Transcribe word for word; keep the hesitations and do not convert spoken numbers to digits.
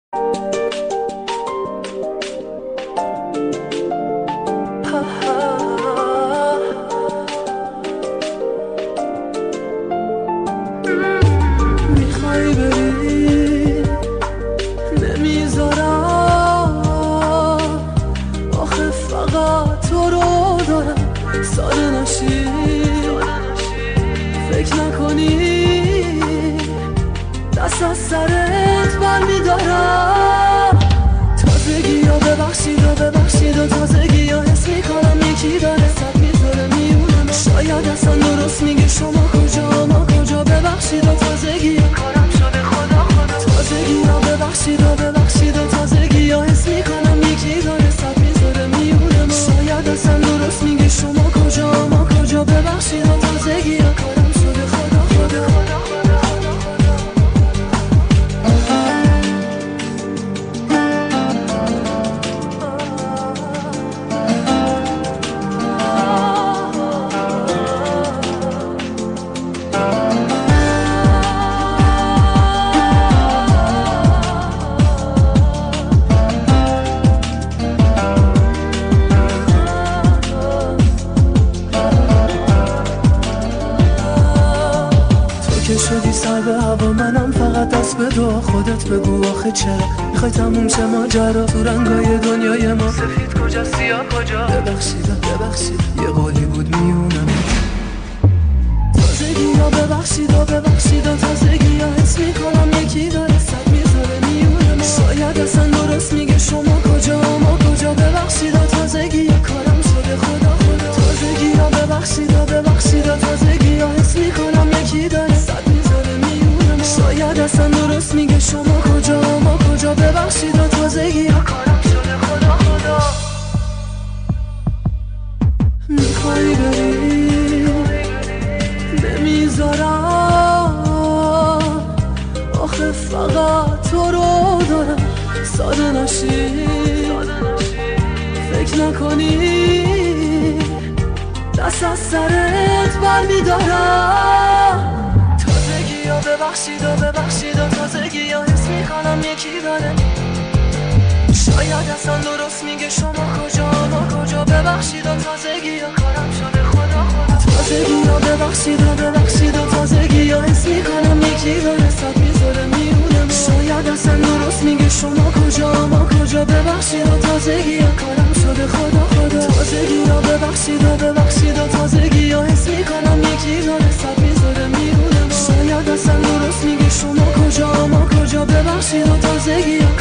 میخوای بری نمیذارم، آخه فقط تو رو دارم. ساده نشی فکر نکنی دست از سرت برمیدارم. تازگی ها ببخشید و ببخشید و تازگی ها حس میکنم یکی داره صد میذاره میونم. شاید اصلا درست میگه شما کجا ما کجا. ببخشید و تازگی ها کارم شده خدا خدا. تازگی ها ببخشید و ببخشید و تازگی ها حس میکنم یکی داره صد میذاره میونم. شاید اصلا درست میگه شما کجا ما کجا. ببخشید و تازگی ها کارم شده خدا خدا خدا خدا. که شدی سر به هوا، منم فقط دست به دعا. خودت بگو آخه چرا میخوای تموم شه ماجرا؟ تو رنگای دنیای ما سفید کجا سیاه کجا. ببخشید ببخشید یه قولی بود میونم. تازگی ها ببخشید و ببخشید و تازگی ها حس میکنم یکی داره صد میذاره میونم. شاید اصلا درست میگه شما کجا ما کجا. ببخشید و تازگی ها کارم شده خدا خدا. تازگی ها ببخشید و ببخشید و تازگی ها حس میکنم یکی داره صد میذاره میونم. شاید اصلا درست میگه شما کجا ما کجا. ببخشید و تازگی ها کارم شده خدا خدا. میخوای بری نمیذارم، آخه فقط تو رو دارم. ساده نشی فکر نکنی دست از سرت برمیدارم. تازگی ها ببخشید و ببخشید و تازگی ها حس میکنم یکی داره. شاید اصلا درست میگه شما کجا ما کجا. ببخشید و تازگی ها کارم شده خدا خدا. تازگی ها ببخشید و ببخشید و تازگی ها حس میکنم یکی داره صد میذاره میونم. شاید اصلا درست میگه شما کجا ما کجا. ببخشید و تازگی ها کارم شده خدا خدا. تازگی ها ببخشید و ببخشید و تازگی ها حس میکنم یکی داره صد میذاره میونم. شاید اصلا درست میگه شما کجا ما کجا. ببخشید و تازگی ها